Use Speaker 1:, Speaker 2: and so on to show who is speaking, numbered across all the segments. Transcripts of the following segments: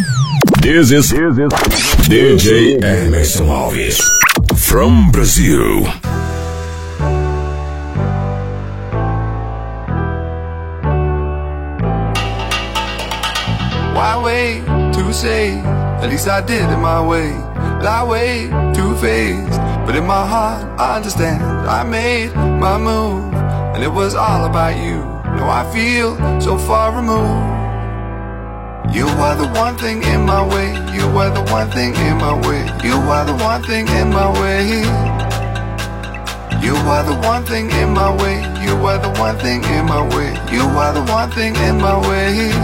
Speaker 1: This is DJ Emerson Alves from Brazil.
Speaker 2: Why wait to say? At least I did it my way. I wait too faced, but in my heart I understand. I made my move, and it was all about you. Now I feel so far removed. You were the one thing in my way. You were the one thing in my way. You were the one thing in my way. You were the one thing in my way. You were the one thing in my way. You were the one thing in my way.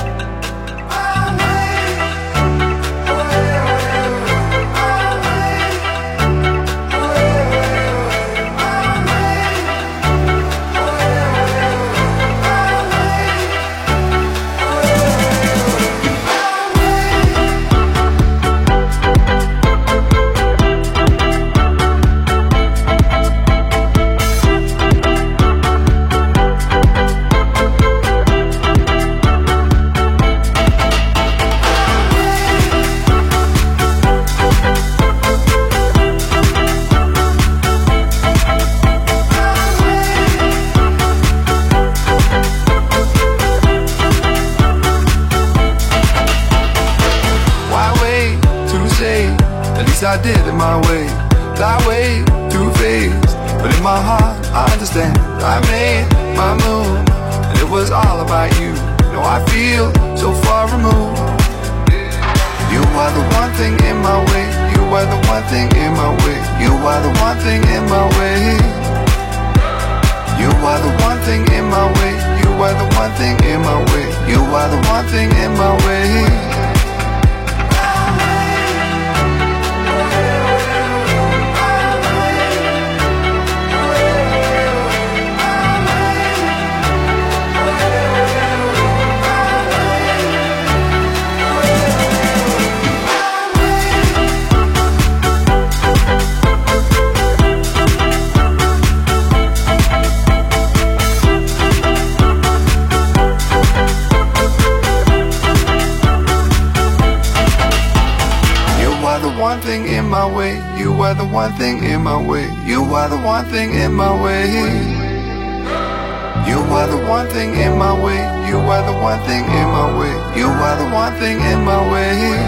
Speaker 2: I did it my way. I wait too faced, but in my heart I understand. I made my move, and it was all about you. Now I feel so far removed. You were the one thing in my way. You were the one thing in my way. You were the one thing in my way. You were the one thing in my way. You were the one thing in my way. You were the one thing in my way. One thing in my way, you were the one thing in my way. You were the one thing in my way. You were the one thing in my way. You were the one thing in my way. You were the one thing in my way.